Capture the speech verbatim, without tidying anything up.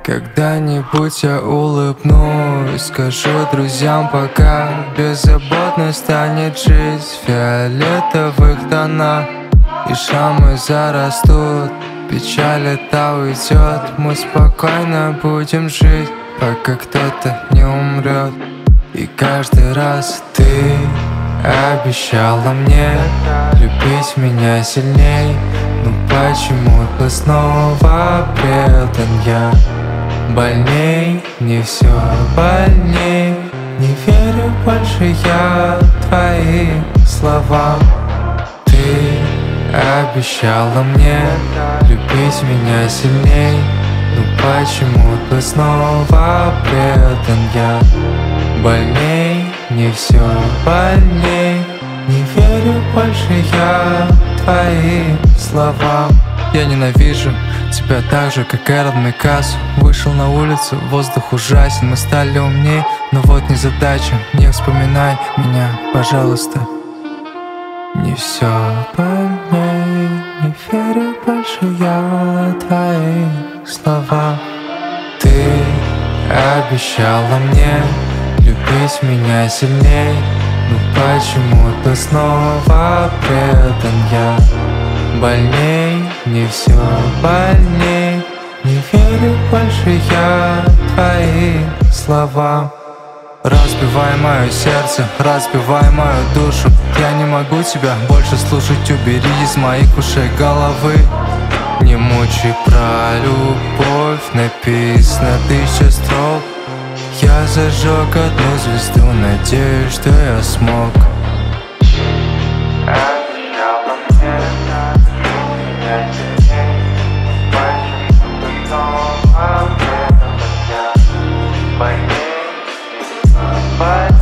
Когда-нибудь я улыбнусь, скажу друзьям пока. Беззаботно станет жизнь в фиолетовых тонах, и шрамы зарастут, печаль эта уйдет. Мы спокойно будем жить, пока кто-то не умрет. И каждый раз ты обещала мне любить меня сильней. Но почему-то снова предан я. Больней, не все больней. Не верю больше я твоим словам. Ты обещала мне любить меня сильней. Но почему-то снова предан я. Больней, не все больней. Не верю больше я твоим словам. Я ненавижу тебя так же, как Эрон Микасо. Вышел на улицу, воздух ужасен. Мы стали умней, но вот незадача. Не вспоминай меня, пожалуйста. Не все больней. Не верю больше я твоим словам. Ты обещала мне любить меня сильней. Но почему-то снова предан я. Больней, не все больней. Не верю больше я твоим словам. Разбивай мое сердце, разбивай мою душу. Я не могу тебя больше слушать, убери из моих ушей головы. Не мучай про любовь, написано тысяча строк. Я зажег одну звезду, надеюсь, что я смог. Обещала мне меня сильней. Почему-то снова предан я. Больней, не